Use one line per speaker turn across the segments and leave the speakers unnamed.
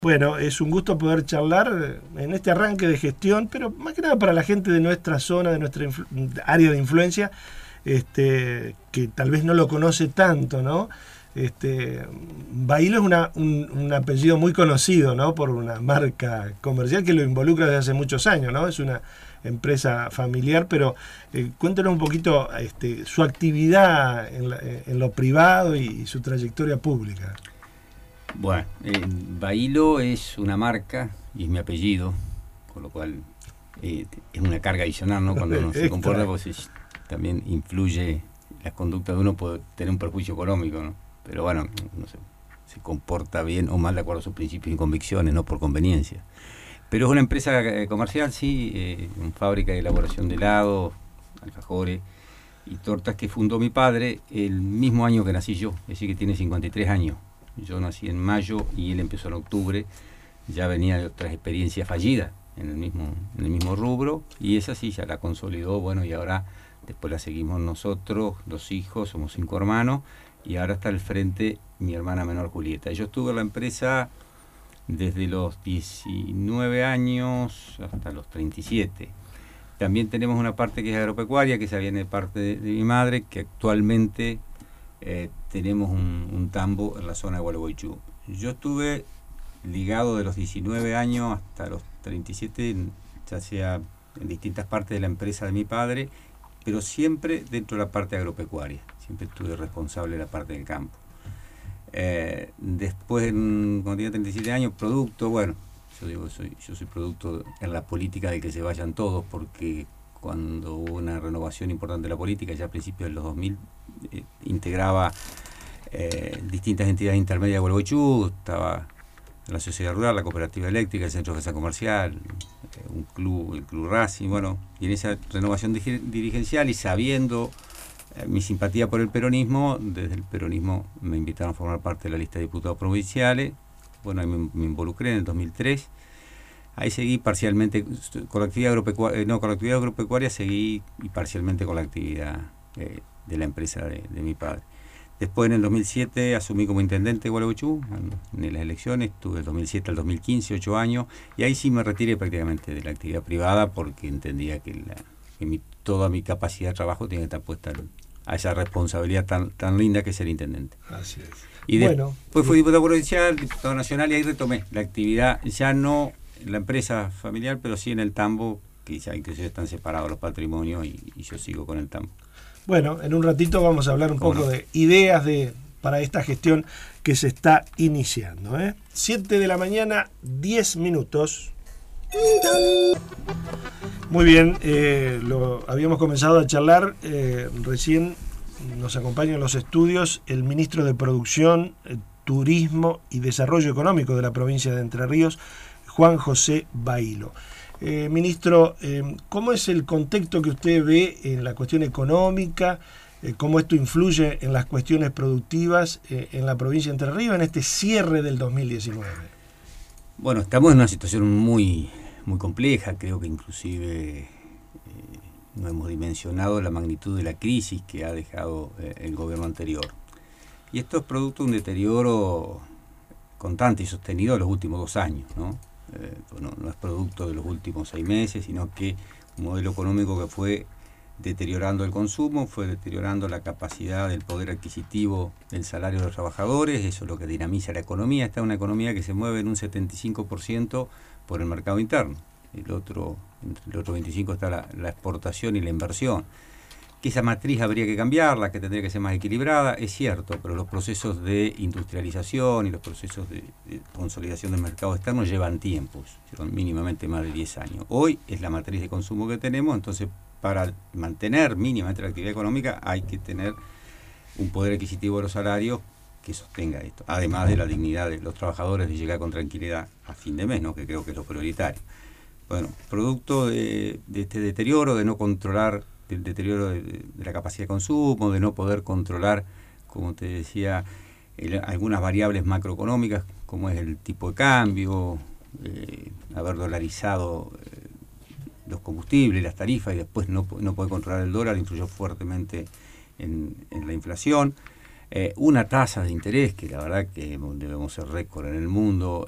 Bueno, es un gusto poder charlar en este arranque de gestión, pero más que nada para la gente de nuestra zona, de nuestra área de influencia, que tal vez no lo conoce tanto, ¿no? Bailo es un apellido muy conocido, ¿no? Por una marca comercial que lo involucra desde hace muchos años, ¿no? Es una empresa familiar, pero cuéntenos un poquito su actividad en lo privado y su trayectoria pública.
Bueno, Bailo es una marca y es mi apellido, con lo cual es una carga adicional, ¿no? Cuando uno se comporta, pues también influye la conducta de uno, puede tener un perjuicio económico, ¿no? Pero bueno, no sé, se comporta bien o mal de acuerdo a sus principios y convicciones, no por conveniencia. Pero es una empresa comercial, sí, una fábrica de elaboración de helados, alfajores y tortas que fundó mi padre el mismo año que nací yo, es decir, que tiene 53 años. Yo nací en mayo y él empezó en octubre. Ya venía de otras experiencias fallidas en el mismo rubro, y esa sí ya la consolidó. Bueno, y ahora después la seguimos nosotros, los hijos, somos 5 hermanos, y ahora está al frente mi hermana menor Julieta. Yo estuve en la empresa desde los 19 años hasta los 37. También tenemos una parte que es agropecuaria, que esa viene de parte de mi madre, que actualmente tenemos un tambo en la zona de Gualeguaychú. Yo estuve ligado de los 19 años hasta los 37, ya sea en distintas partes de la empresa de mi padre, pero siempre dentro de la parte agropecuaria. Siempre estuve responsable de la parte del campo. Después, cuando tenía 37 años, producto, bueno, yo soy producto en la política de que se vayan todos, porque cuando hubo una renovación importante de la política, ya a principios de los 2000, integraba distintas entidades intermedias de Gualeguaychú. Estaba la sociedad rural, la cooperativa eléctrica, el centro de defensa comercial, un club, el club Racing, bueno, y en esa renovación dirigencial, y sabiendo mi simpatía por el peronismo, desde el peronismo me invitaron a formar parte de la lista de diputados provinciales. Bueno, ahí me involucré en el 2003. Ahí seguí parcialmente con la actividad agropecuaria, con la actividad agropecuaria seguí, y parcialmente con la actividad de la empresa de mi padre. Después, en el 2007, asumí como intendente de Gualeguaychú en las elecciones. Estuve del 2007 al 2015, 8 años, y ahí sí me retiré prácticamente de la actividad privada, porque entendía que toda mi capacidad de trabajo tenía que estar puesta a esa responsabilidad tan linda que es ser intendente.
Así es.
Y después fui diputado provincial, diputado nacional, y ahí retomé la actividad, ya no en la empresa familiar, pero sí en el tambo, que ya inclusive están separados los patrimonios, y yo sigo con el tambo.
Bueno, en un ratito vamos a hablar un poco de ideas para esta gestión que se está iniciando. 7 de la mañana, 10 minutos. Muy bien, lo habíamos comenzado a charlar. Recién nos acompaña en los estudios el ministro de Producción, Turismo y Desarrollo Económico de la provincia de Entre Ríos, Juan José Bailo. Ministro, ¿cómo es el contexto que usted ve en la cuestión económica? ¿Cómo esto influye en las cuestiones productivas en la provincia de Entre Ríos en este cierre del 2019?
Bueno, estamos en una situación muy compleja. Creo que inclusive no hemos dimensionado la magnitud de la crisis que ha dejado el gobierno anterior. Y esto es producto de un deterioro constante y sostenido de los últimos 2 años, ¿no? No es producto de los últimos 6 meses, sino que un modelo económico que fue deteriorando el consumo, fue deteriorando la capacidad del poder adquisitivo del salario de los trabajadores. Eso es lo que dinamiza la economía. Esta es una economía que se mueve en un 75% por el mercado interno. Entre el otro 25% está la exportación y la inversión. Que esa matriz habría que cambiarla, que tendría que ser más equilibrada, es cierto, pero los procesos de industrialización y los procesos de consolidación del mercado externo llevan tiempos, llevan mínimamente más de 10 años. Hoy es la matriz de consumo que tenemos, entonces para mantener mínimamente la actividad económica hay que tener un poder adquisitivo de los salarios que sostenga esto, además de la dignidad de los trabajadores de llegar con tranquilidad a fin de mes, ¿no? Que creo que es lo prioritario. Bueno, producto de este deterioro, de no controlar el deterioro de la capacidad de consumo, de no poder controlar, como te decía, algunas variables macroeconómicas, como es el tipo de cambio, haber dolarizado los combustibles, las tarifas, y después no poder controlar el dólar, influyó fuertemente en la inflación. Una tasa de interés que la verdad que debemos ser récord en el mundo,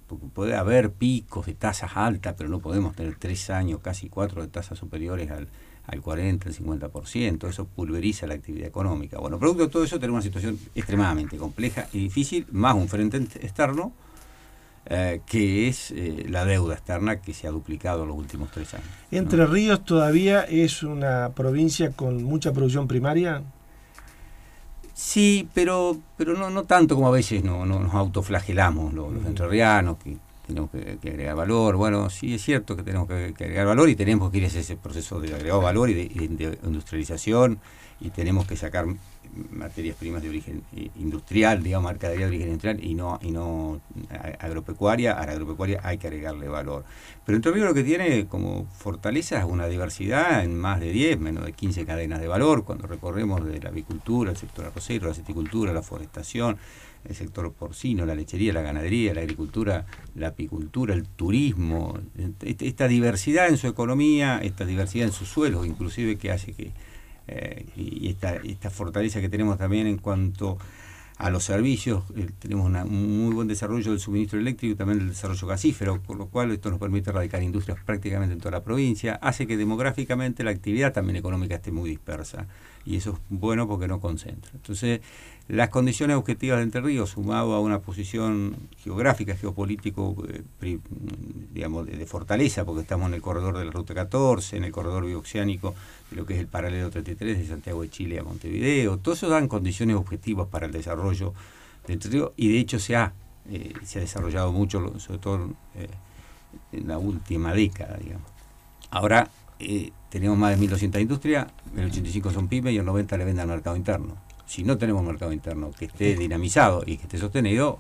porque puede haber picos de tasas altas, pero no podemos tener 3 años, casi 4 de tasas superiores al 40, al 50%, eso pulveriza la actividad económica. Bueno, producto de todo eso tenemos una situación extremadamente compleja y difícil, más un frente externo, que es la deuda externa que se ha duplicado en los últimos 3 años.
¿Entre Ríos todavía es una provincia con mucha producción primaria?
Sí, pero no tanto como a veces nos autoflagelamos los entrerrianos, que tenemos que agregar valor. Bueno, sí es cierto que tenemos que agregar valor y tenemos que ir a ese proceso de agregado valor y de industrialización, y tenemos que sacar materias primas de origen industrial, digamos, mercadería de origen industrial y no agropecuaria. A la agropecuaria hay que agregarle valor. Pero Entre Ríos lo que tiene como fortaleza es una diversidad en más de 10, menos de 15 cadenas de valor, cuando recorremos de la avicultura, el sector arrocero, la silvicultura, la forestación, el sector porcino, la lechería, la ganadería, la agricultura, la apicultura, el turismo, esta diversidad en su economía, esta diversidad en sus suelos, inclusive, que hace que y esta fortaleza que tenemos también en cuanto a los servicios, tenemos un muy buen desarrollo del suministro eléctrico y también del desarrollo gasífero, por lo cual esto nos permite erradicar industrias prácticamente en toda la provincia, hace que demográficamente la actividad también económica esté muy dispersa, y eso es bueno porque no concentra. Entonces, las condiciones objetivas de Entre Ríos, sumado a una posición geográfica, geopolítico, digamos, de fortaleza, porque estamos en el corredor de la Ruta 14, en el corredor bioceánico de lo que es el paralelo 33 de Santiago de Chile a Montevideo, todo eso dan condiciones objetivas para el desarrollo de Entre Ríos, y de hecho se ha desarrollado mucho, sobre todo en la última década, digamos. Ahora tenemos más de 1.200 industrias, el 85 son pymes y el 90 le venden al mercado interno. Si no tenemos un mercado interno que esté dinamizado y que esté sostenido,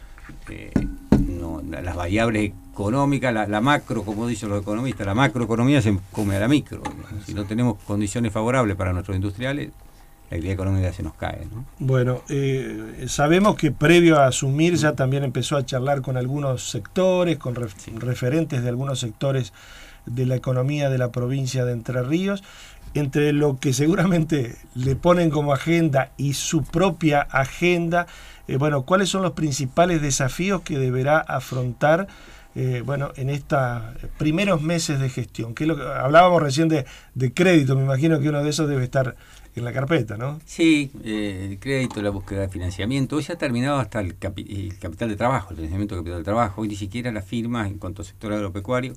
las variables económicas, la macro, como dicen los economistas, la macroeconomía se come a la micro. Si no tenemos condiciones favorables para nuestros industriales, la actividad económica se nos cae, ¿no?
Bueno, sabemos que previo a asumir ya también empezó a charlar con algunos sectores, con referentes de algunos sectores de la economía de la provincia de Entre Ríos. Entre lo que seguramente le ponen como agenda y su propia agenda, ¿cuáles son los principales desafíos que deberá afrontar en estos primeros meses de gestión? Que hablábamos recién de crédito, me imagino que uno de esos debe estar en la carpeta, ¿no?
Sí, el crédito, la búsqueda de financiamiento. Hoy se ha terminado hasta el capital de trabajo, el financiamiento de capital de trabajo. Hoy ni siquiera las firmas en cuanto al sector agropecuario,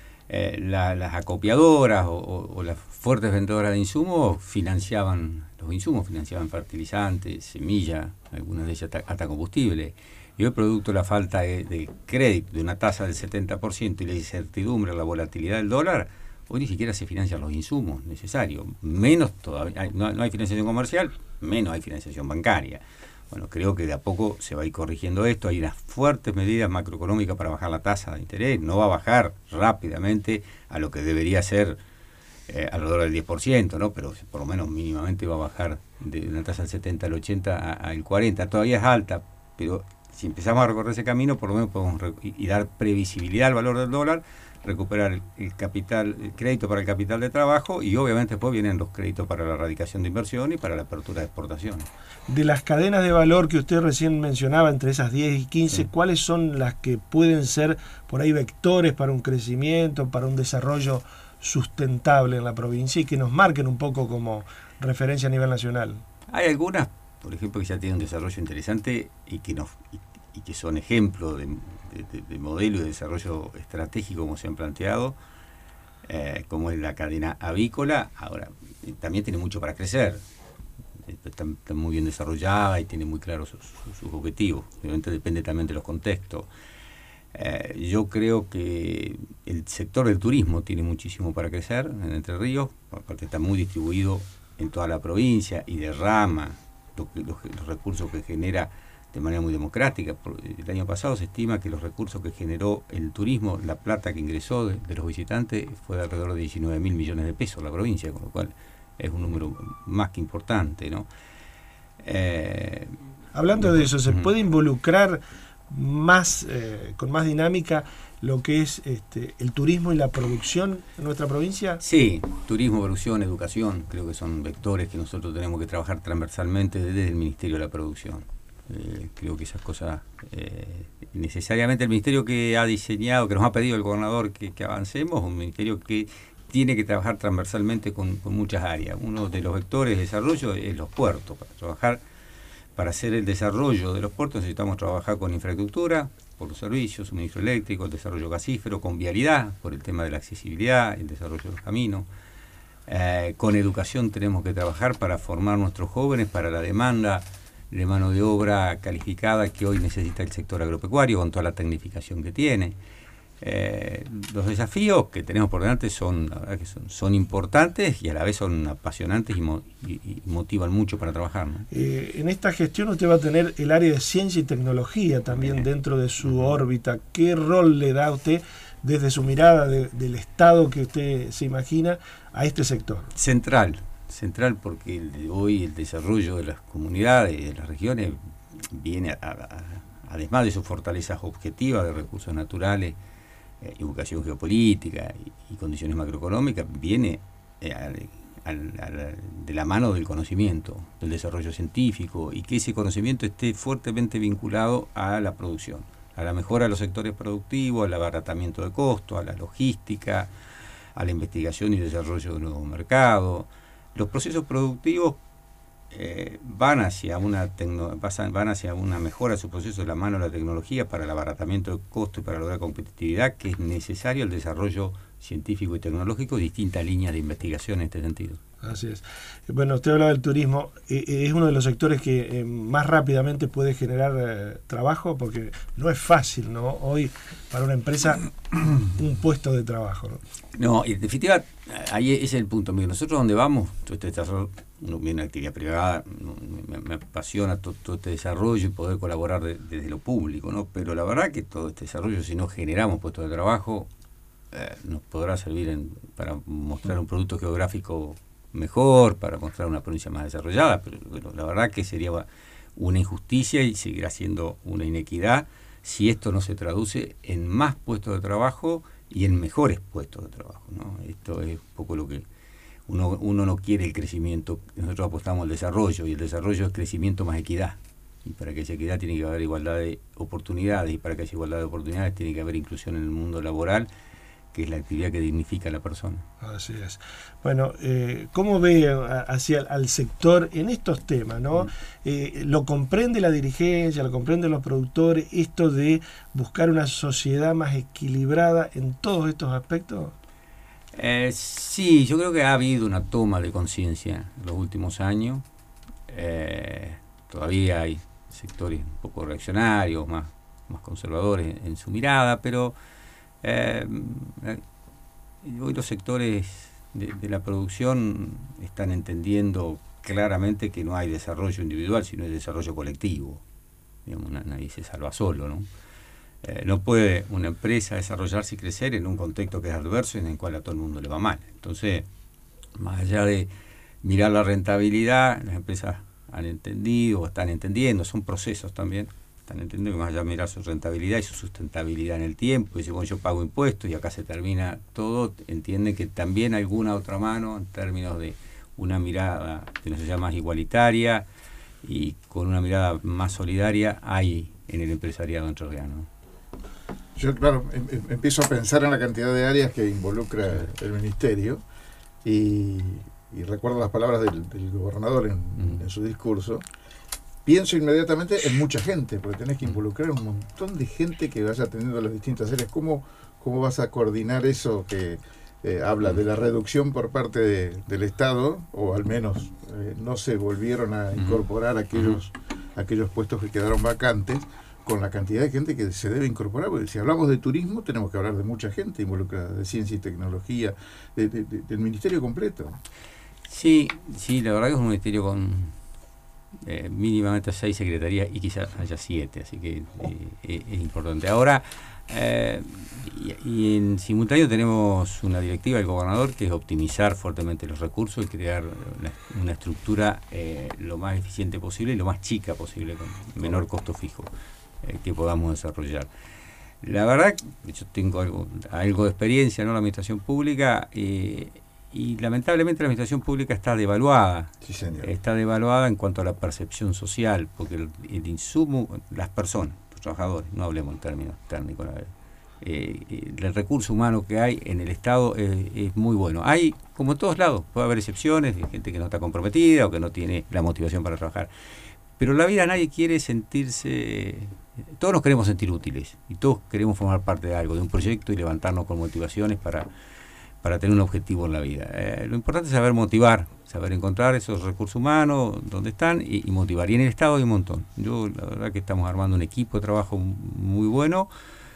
las acopiadoras o las fuertes vendedoras de insumos financiaban los insumos, financiaban fertilizantes, semillas, algunas de ellas hasta combustible. Y hoy, producto de la falta de crédito, de una tasa del 70% y la incertidumbre, la volatilidad del dólar, hoy ni siquiera se financian los insumos necesarios, menos todavía, no hay financiación comercial, menos hay financiación bancaria. Bueno, creo que de a poco se va a ir corrigiendo esto. Hay unas fuertes medidas macroeconómicas para bajar la tasa de interés. No va a bajar rápidamente a lo que debería ser alrededor del 10%, ¿no? Pero por lo menos mínimamente va a bajar de una tasa del 70 al 80 al 40. Todavía es alta, pero si empezamos a recorrer ese camino, por lo menos podemos y dar previsibilidad al valor del dólar, recuperar el crédito para el capital de trabajo, y obviamente después vienen los créditos para la erradicación de inversión y para la apertura de exportaciones.
De las cadenas de valor que usted recién mencionaba, entre esas 10 y 15, sí, ¿cuáles son las que pueden ser por ahí vectores para un crecimiento, para un desarrollo sustentable en la provincia y que nos marquen un poco como referencia a nivel nacional?
Hay algunas, por ejemplo, que ya tienen un desarrollo interesante y que son ejemplos de modelo de desarrollo estratégico como se han planteado, como es la cadena avícola. Ahora, también tiene mucho para crecer, está muy bien desarrollada y tiene muy claros sus objetivos. Obviamente depende también de los contextos. Yo creo que el sector del turismo tiene muchísimo para crecer en Entre Ríos, porque está muy distribuido en toda la provincia y derrama los recursos que genera de manera muy democrática. El año pasado se estima que los recursos que generó el turismo, la plata que ingresó de los visitantes, fue de alrededor de 19.000 millones de pesos la provincia, con lo cual es un número más que importante, ¿no?
Hablando de eso, ¿se puede involucrar más con más dinámica lo que es el turismo y la producción en nuestra provincia?
Sí, turismo, producción, educación, creo que son vectores que nosotros tenemos que trabajar transversalmente desde el Ministerio de la Producción. Creo que esas cosas, necesariamente el ministerio que ha diseñado, que nos ha pedido el gobernador que avancemos, un ministerio que tiene que trabajar transversalmente con muchas áreas. Uno de los vectores de desarrollo es los puertos. Para hacer el desarrollo de los puertos necesitamos trabajar con infraestructura, por los servicios, suministro eléctrico, el desarrollo gasífero, con vialidad, por el tema de la accesibilidad, el desarrollo de los caminos. Con educación tenemos que trabajar para formar nuestros jóvenes para la demanda de mano de obra calificada que hoy necesita el sector agropecuario con toda la tecnificación que tiene. Los desafíos que tenemos por delante son, la verdad que son importantes y a la vez son apasionantes y motivan mucho para trabajar, ¿no?
En esta gestión usted va a tener el área de ciencia y tecnología también dentro de su órbita. ¿Qué rol le da a usted desde su mirada del Estado que usted se imagina a este sector? Central
porque hoy el desarrollo de las comunidades y de las regiones viene además de sus fortalezas objetivas de recursos naturales, educación geopolítica y condiciones macroeconómicas, viene de la mano del conocimiento, del desarrollo científico, y que ese conocimiento esté fuertemente vinculado a la producción, a la mejora de los sectores productivos, al abaratamiento de costos, a la logística, a la investigación y desarrollo de nuevos mercados. Los procesos productivos van hacia una mejora de su proceso de la mano de la tecnología para el abaratamiento de costos y para lograr competitividad, que es necesario el desarrollo científico y tecnológico, distintas líneas de investigación en este sentido.
Así es. Bueno, usted hablaba del turismo, es uno de los sectores que más rápidamente puede generar trabajo, porque no es fácil, ¿no? Hoy, para una empresa, un puesto de trabajo, ¿no?
No, en definitiva, ahí ese es el punto. Mira, nosotros donde vamos, todo este desarrollo, uno viene de actividad privada, me apasiona todo este desarrollo y poder colaborar desde lo público, ¿no? Pero la verdad que todo este desarrollo, si no generamos puestos de trabajo, nos podrá servir para mostrar un producto geográfico mejor, para mostrar una provincia más desarrollada, pero bueno, la verdad que sería una injusticia y seguirá siendo una inequidad si esto no se traduce en más puestos de trabajo y en mejores puestos de trabajo, ¿no? Esto es un poco lo que uno no quiere, el crecimiento. Nosotros apostamos al desarrollo, y el desarrollo es crecimiento más equidad, y para que haya equidad tiene que haber igualdad de oportunidades, y para que haya igualdad de oportunidades tiene que haber inclusión en el mundo laboral, que es la actividad que dignifica a la persona.
Así es. Bueno, ¿cómo ve hacia al sector en estos temas, ¿no? ¿Lo comprende la dirigencia, lo comprenden los productores, esto de buscar una sociedad más equilibrada en todos estos aspectos?
Sí, yo creo que ha habido una toma de conciencia en los últimos años. Todavía hay sectores un poco reaccionarios, más conservadores en su mirada, pero hoy los sectores de la producción están entendiendo claramente que no hay desarrollo individual, sino hay desarrollo colectivo. Digamos, nadie se salva solo, ¿no? No puede una empresa desarrollarse y crecer en un contexto que es adverso y en el cual a todo el mundo le va mal. Entonces, más allá de mirar la rentabilidad, las empresas han entendido, o están entendiendo, son procesos también, están entendiendo que más allá de mirar su rentabilidad y su sustentabilidad en el tiempo, y decir, bueno, yo pago impuestos y acá se termina todo, entienden que también alguna otra mano en términos de una mirada de una sociedad más igualitaria y con una mirada más solidaria hay en el empresariado entrerriano.
Yo, claro, empiezo a pensar en la cantidad de áreas que involucra el ministerio y recuerdo las palabras del gobernador en su discurso. Pienso inmediatamente en mucha gente, porque tenés que involucrar un montón de gente que vaya teniendo las distintas áreas. ¿Cómo vas a coordinar eso que habla de la reducción por parte del Estado, o al menos no se volvieron a incorporar aquellos puestos que quedaron vacantes, con la cantidad de gente que se debe incorporar? Porque si hablamos de turismo tenemos que hablar de mucha gente involucrada, de ciencia y tecnología, del ministerio completo.
Sí, la verdad que es un ministerio con mínimamente 6 secretarías y quizás haya 7, así que es importante. Ahora, y en simultáneo tenemos una directiva del gobernador que es optimizar fuertemente los recursos y crear una estructura lo más eficiente posible y lo más chica posible, con menor costo fijo que podamos desarrollar. La verdad, yo tengo algo de experiencia, ¿no?, en la administración pública, y y lamentablemente la administración pública está devaluada.
Sí, señor.
Está devaluada en cuanto a la percepción social, porque el insumo, las personas, los trabajadores, no hablemos en términos técnicos, el recurso humano que hay en el Estado es muy bueno. Hay, como en todos lados, puede haber excepciones de gente que no está comprometida o que no tiene la motivación para trabajar. Pero en la vida nadie quiere sentirse... Todos nos queremos sentir útiles y todos queremos formar parte de algo, de un proyecto y levantarnos con motivaciones para tener un objetivo en la vida. Lo importante es saber motivar, saber encontrar esos recursos humanos donde están y motivar. Y en el Estado hay un montón. Yo la verdad que estamos armando un equipo de trabajo muy bueno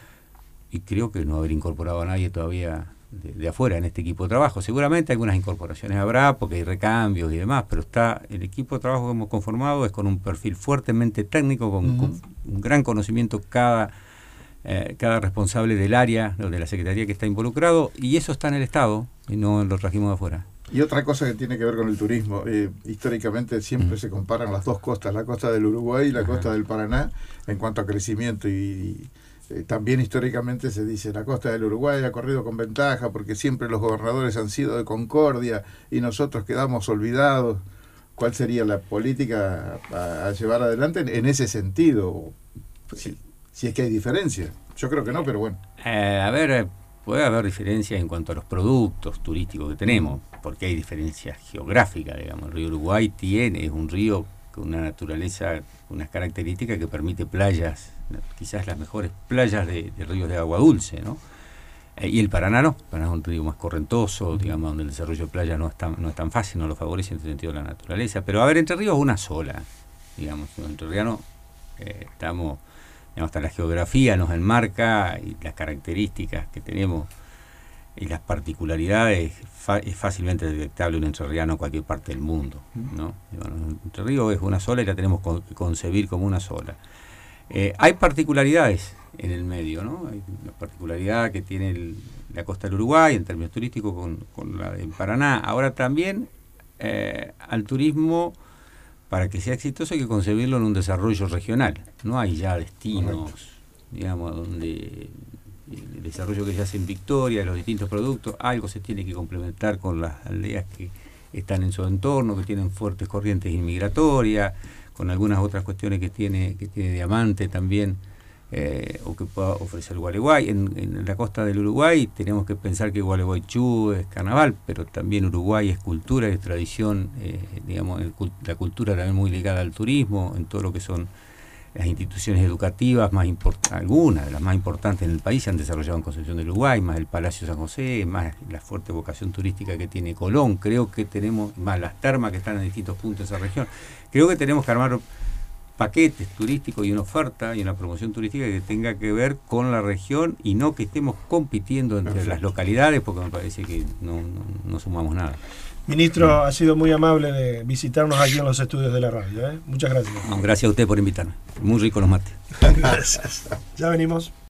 y creo que no haber incorporado a nadie todavía de afuera en este equipo de trabajo. Seguramente algunas incorporaciones habrá porque hay recambios y demás, pero el equipo de trabajo que hemos conformado es con un perfil fuertemente técnico, con un gran conocimiento cada responsable del área, de la secretaría que está involucrado, y eso está en el Estado y no lo trajimos de afuera.
Y otra cosa que tiene que ver con el turismo, históricamente siempre se comparan las dos costas, la costa del Uruguay y la costa del Paraná, en cuanto a crecimiento, y también históricamente se dice la costa del Uruguay ha corrido con ventaja porque siempre los gobernadores han sido de concordia y nosotros quedamos olvidados. ¿Cuál sería la política a llevar adelante en ese sentido? Si es que hay diferencia. Yo creo que no, pero bueno.
A ver, puede haber diferencias en cuanto a los productos turísticos que tenemos, porque hay diferencias geográficas, digamos. El río Uruguay es un río con una naturaleza, unas características que permite playas, quizás las mejores playas de ríos de agua dulce, ¿no? Y el Paraná no. El Paraná es un río más correntoso, digamos, donde el desarrollo de playa no es tan fácil, no lo favorece en el sentido de la naturaleza. Pero a ver, Entre Ríos es una sola, digamos. Entre Ríos estamos, digamos, hasta la geografía nos enmarca y las características que tenemos y las particularidades es fácilmente detectable un entrerriano en cualquier parte del mundo, ¿no? Y bueno, Entre Ríos es una sola y la tenemos que concebir como una sola. Hay particularidades en el medio, ¿no? Hay la particularidad que tiene la costa del Uruguay en términos turísticos con la del Paraná. Ahora también al turismo, para que sea exitoso, hay que concebirlo en un desarrollo regional. No hay ya destinos, digamos, donde el desarrollo que se hace en Victoria, de los distintos productos, algo se tiene que complementar con las aldeas que están en su entorno, que tienen fuertes corrientes inmigratorias, con algunas otras cuestiones que tiene Diamante también, o que pueda ofrecer Gualeguay. En la costa del Uruguay tenemos que pensar que Gualeguaychú es carnaval, pero también Uruguay es cultura, es tradición, digamos, la cultura también muy ligada al turismo, en todo lo que son las instituciones educativas algunas de las más importantes en el país se han desarrollado en Concepción del Uruguay, más el Palacio San José, más la fuerte vocación turística que tiene Colón. Creo que tenemos, más las termas que están en distintos puntos de esa región, creo que tenemos que armar paquetes turísticos y una oferta y una promoción turística que tenga que ver con la región y no que estemos compitiendo entre las localidades, porque me parece que no sumamos nada.
Ministro, ha sido muy amable de visitarnos aquí en los estudios de la radio, ¿eh? Muchas gracias.
No, gracias a usted por invitarme. Muy rico los mates.
Gracias. Ya venimos.